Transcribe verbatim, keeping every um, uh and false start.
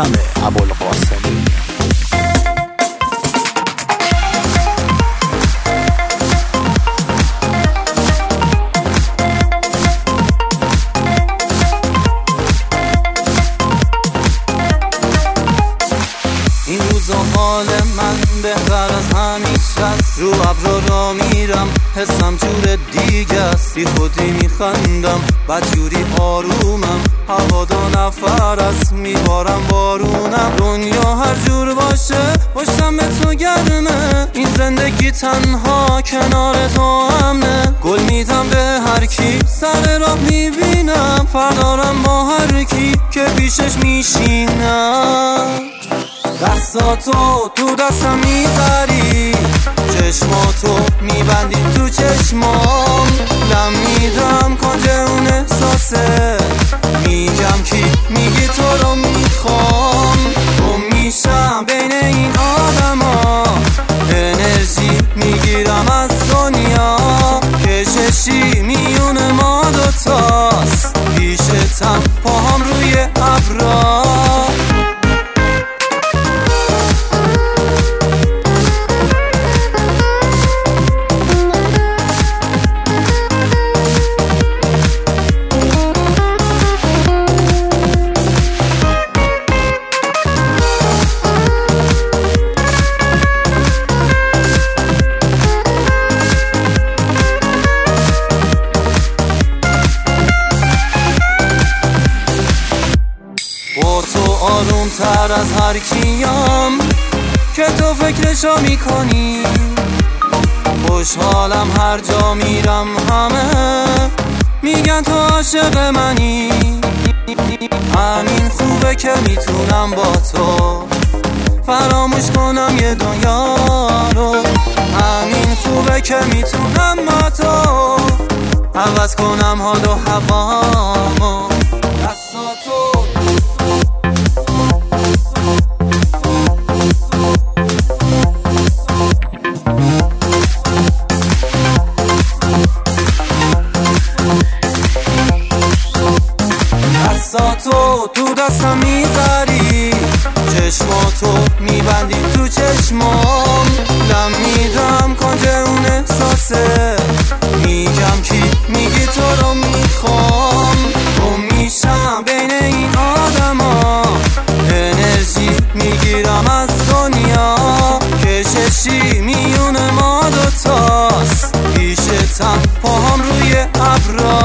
خاتم ابوالقاسمی. این روزا حال من بهتر از همیشه است، رو ابرا را میرم حسم جور دیگه است، بی خودی میخندم بدجوری آرومم، هوادو نفر است میبارم بارونم. دنیا هر جور باشه پشتم به تو گرمه، این زندگی تنها کنار تو امنه. گل میدم به هر کی سر راه میبینم، فردارم با هر کی که پیشش میشینم. دستاتو تو دستم میذاری، چشماتو میبندی تو چشمام، دم میدم کنج اون احساسه، میگم کی میگی تو رو میخوام. تو میشم بین این آدما، انرژی میگیرم از دنیا، کششی میون ما دوتاست، پیشتم پاهم روی ابرا. با تو آروم تر از هر کیم که تو فکرشو میکنی، خوشحالم هر جا میرم همه میگن تو عاشق منی. همین خوبه که میتونم با تو فراموش کنم یه دنیا رو، همین خوبه که میتونم با تو عوض کنم حال و هوامو. دستاتو دستاتو تو دستم میذاری، چشماتو میبندی تو چشمام، دم میدم کنج اون احساسه، میگم کی میگی تو رو میخوام. تو میشم بین این آدما، انرژی میگیرم از دنیا، کششی میون ما دوتاست، پیشتم پاهم روی ابرا.